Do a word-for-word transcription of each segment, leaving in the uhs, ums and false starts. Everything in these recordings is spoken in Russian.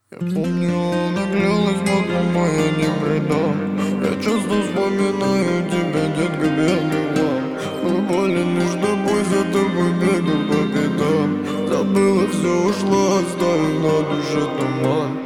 Я помню, она клялась, мама, я не предам. Я часто вспоминаю тебя, детка, белый вам. Мы были лишь тобой, за тобой бегал по пятам. Забыла все, ушла, оставив на душе туман.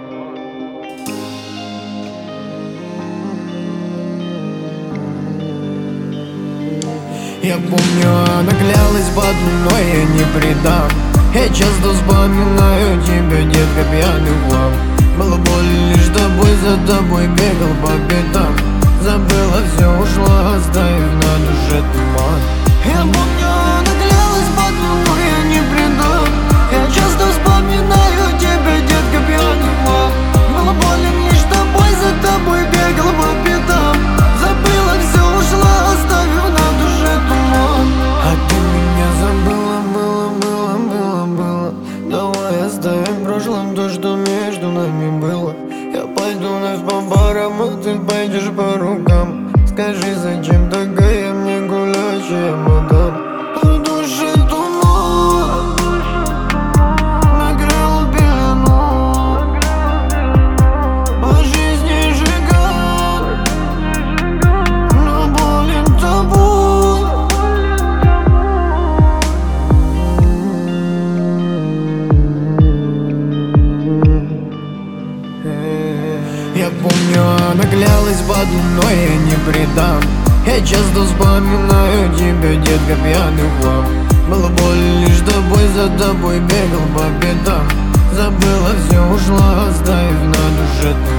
Я помню, она клялась под луной, я не предам. Я часто вспоминаю тебя, детка, пьяный хлам. Было больно лишь тобой, за тобой бегал по пятам. Забыла все, ушла, оставив на душе туман. Я помню, она клялась под луной, я не предам. Я часто вспоминаю тебя, детка, пьяный хлам. Было больно лишь тобой, за тобой бегал по пятам. Забыла все, ушла, оставив на душе туман. А ты меня забыла, было, было, было, было. Давай оставим в прошлом то, что между нами было. Я пойду вновь по барам, а ты пойдешь по рукам. Скажи, зачем такая мне гулящая мадам? В душе туман накрыл пелену, по жизни сжигал, но болен тобой. Я помню, она клялась под луной, я не предам. Я часто вспоминаю тебя, детка, пьяный хлам. Было больно лишь тобой, за тобой бегал по пятам. Забыла все, ушла, оставив на душе туман.